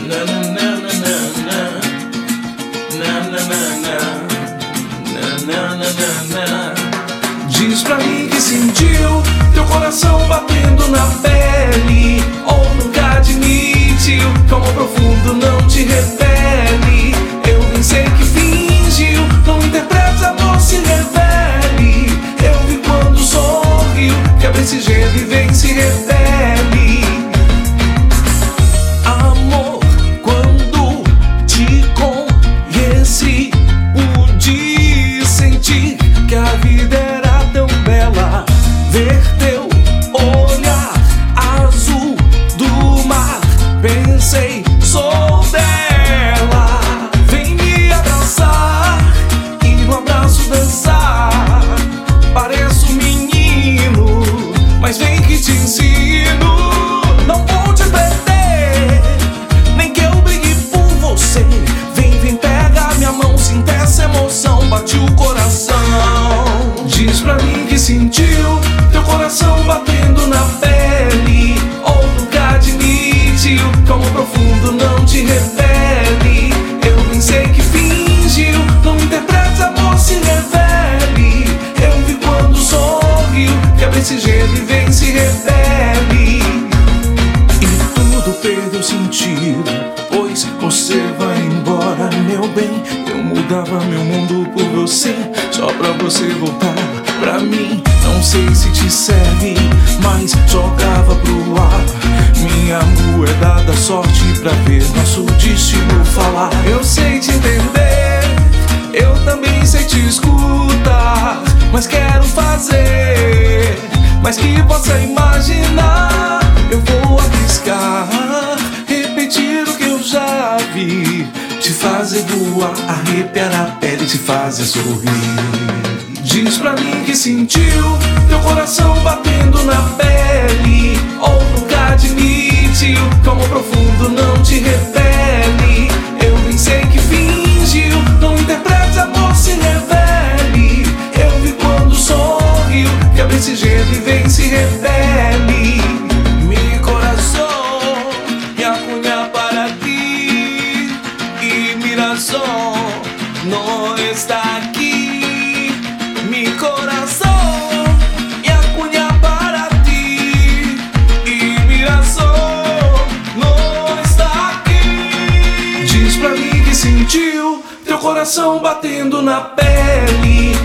Diz pra mim que sentiu teu coração batendo na pele, ou nunca admitiu que amor profundo não te revele. Eu bem sei que fingiu, não interprete amor, se revele. Eu vi quando sorriu, quebra esse gelo e vem se revele. Amor, quando te conheci, pude sentir que a vida era tão bela. Ver teu olhar azul do mar, pensei, sou dela. Vem me abraçar e no abraço dançar. Pareço um menino, mas vem que te ensino. Não vou te perder, nem que eu brigue por você. Vem, pega minha mão, sinta essa emoção, bate o coração. Diz pra mim que sentiu teu coração batendo na pele, ou nunca admitiu que amor profundo não te revele. Eu bem sei que fingiu, não interprete amor, se revele. Eu vi quando sorriu, quebra esse gelo e vem se revele. E tudo perdeu sentido, pois você vai embora, meu bem. Eu mudava meu mundo por você, só pra você voltar pra mim. Não sei se te serve, mas jogava pro ar minha moeda da sorte pra ver nosso destino falar. Eu sei te entender, eu também sei te escutar, mas quero fazer mais que possa imaginar. Eu vou arriscar, repetir o que eu já vi, te fazer voar, arrepiar a pele, te fazer sorrir. Diz pra mim que sentiu teu coração batendo na pele, ou nunca admitiu que amor profundo não te revele. Eu bem sei que fingiu, não interprete amor, se revele. Eu vi quando sorriu, quebra esse gelo e vem se revele. Mi corazón me acuña para ti, y mi razón no está aquí. Mi corazón me acuña para ti, y mi razón no está aqui. Diz pra mim que sentiu teu coração batendo na pele,